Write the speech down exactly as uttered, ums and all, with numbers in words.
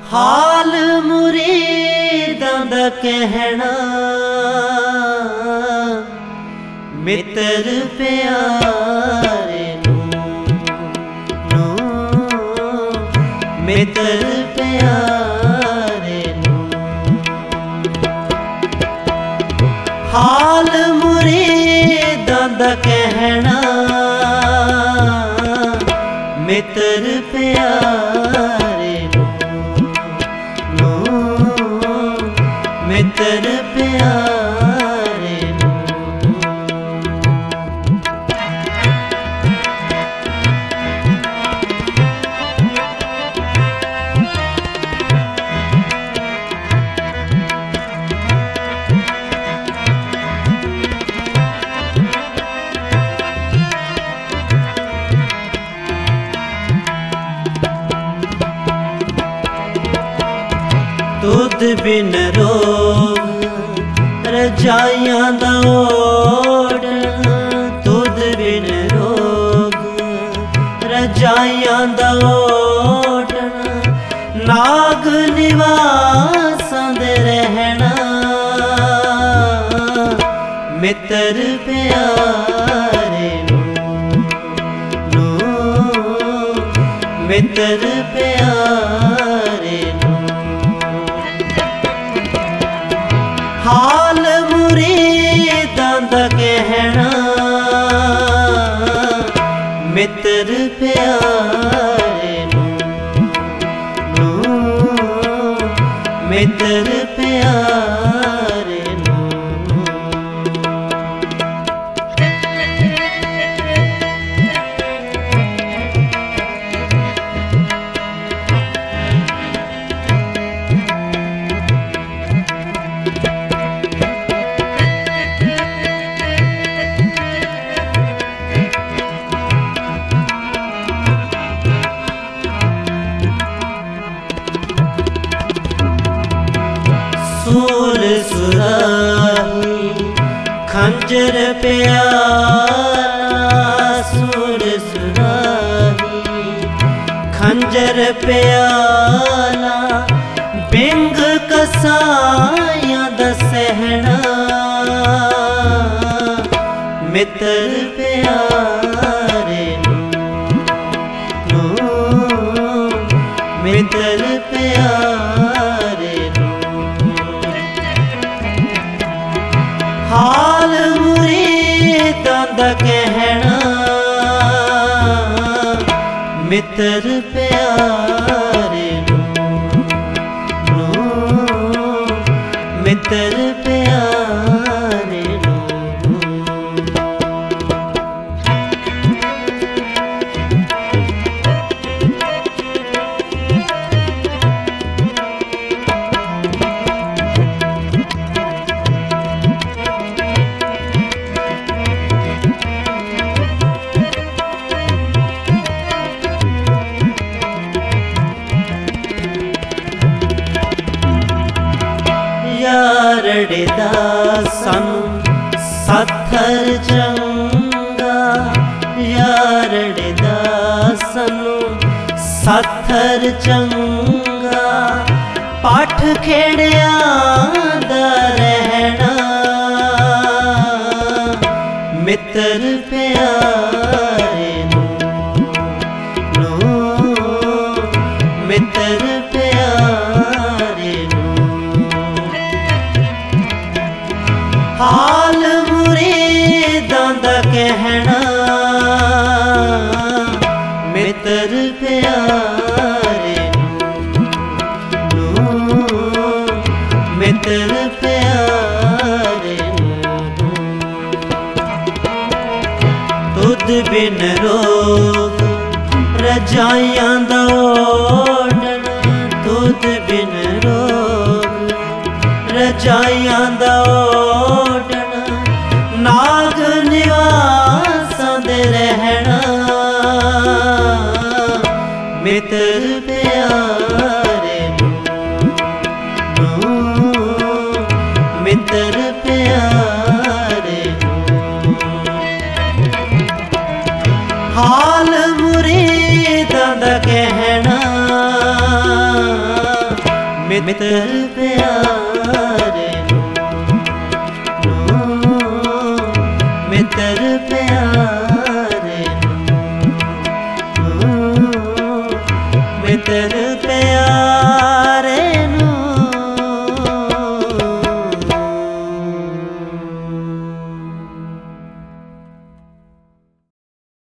ਹਾਲ ਮੁਰੀਦਾਂ ਦਾ ਕਹਿਣਾ, ਮਿੱਤਰ ਪਿਆਰੇ ਨੂੰ ਨੂੰ ਮਿੱਤਰ ਪਿਆਰੇ ਨੂੰ। ਹਾਲ ਮੁਰੀਦਾਂ ਦਾ ਕਹਿਣਾ, ਮਿੱਤਰ ਪਿਆਰੇ ਨੂੰ ਮਿੱਤਰ ਪਿਆਰੇ ਨੂੰ। ਦੁੱਧ ਬਿਨ ਰੋਗ ਰਜਾਈਆਂ ਦਾ ਓੜਨ, ਦੁੱਧ ਬਿਨ ਰੋਗ ਰਜਾਈਆਂ ਦਾ ਓੜਨ, ਨਾਗ ਨਿਵਾਸਾਂ ਦੇ ਰਹਿਣਾ, ਮਿੱਤਰ ਪਿਆਰੇ ਨੂੰ ਨੂੰ ਮਿੱਤਰ ਪਿਆਰੇ ਨੂੰ। ਹਾਲ ਮੁਰੀਦਾਂ ਦਾ ਕਹਿਣਾ, ਮਿੱਤਰ ਪਿਆਰੇ ਨੂੰ ਨੂੰ ਮਿੱਤਰ ਪਿਆਰੇ ਨੂੰ। ਸੂਲ ਸੁਰਾਹੀ ਖੰਜਰ ਪਿਆਲਾ, ਸੂਲ ਸੁਰਾਹੀ ਖੰਜਰ ਪਿਆਲਾ, ਬਿੰਗ ਕਸਾਈਆਂ ਦਾ ਸਹਿਣਾ, ਮਿੱਤਰ ਪਿਆਰੇ ਨੂੰ ਨੂੰ ਮਿੱਤਰ ਪਿਆਰੇ ਨੂੰ। ਹਾਲ ਮੁਰੀਦਾਂ ਦਾ ਕਹਿਣਾ, ਮਿੱਤਰ ਪਿਆਰੇ ਨੂੰ ਨੂੰ ਮਿੱਤਰ ਪਿਆਰੇ ਨੂੰ। ਯਾਰੜੇ ਦਾ ਸਾਨੂੰ ਸਾਥਰ ਚੰਗਾ, ਯਾਰੜੇ ਦਾ ਸਾਨੂੰ ਸਾਥਰ ਚੰਗਾ, ਪਾਠ ਖੇੜਿਆਂ ਦਾ ਰਹਿਣਾ, ਮਿੱਤਰ ਪਿਆਰੇ ਨੂੰ ਨੂੰ ਮਿੱਤਰ ਪਿਆਰੇ ਨੂੰ। ਹਾਲ ਮੁਰੀਦਾਂ ਦਾ ਕਹਿਣਾ, ਮਿੱਤਰ ਪਿਆਰੇ ਨੂੰ ਨੂੰ ਮਿੱਤਰ ਪਿਆਰੇ ਨੂੰ। ਦੁੱਧ ਬਿਨ ਰੋਗ ਰਜਾਈਆਂ ਦਾ ਓੜਨ, ਦੁੱਧ ਬਿਨ ਰੋਗ ਰਜਾਈਆਂ ਦਾ ਓੜਨ, ਨਾਗ ਨਿਵਾਸਾਂ ਦੇ ਰਹਿਣਾ, ਮਿੱਤਰ ਪਿਆਰੇ ਨੂੰ ਮਿੱਤਰ ਪਿਆਰੇ ਨੂੰ। ਹਾਲ ਮੁਰੀਦਾਂ ਦਾ ਕਹਿਣਾ, ਮਿੱਤਰ ਪਿਆਰੇ ਨੂੰ, ਮਿੱਤਰ ਪਿਆਰੇ ਨੂੰ, ਮਿੱਤਰ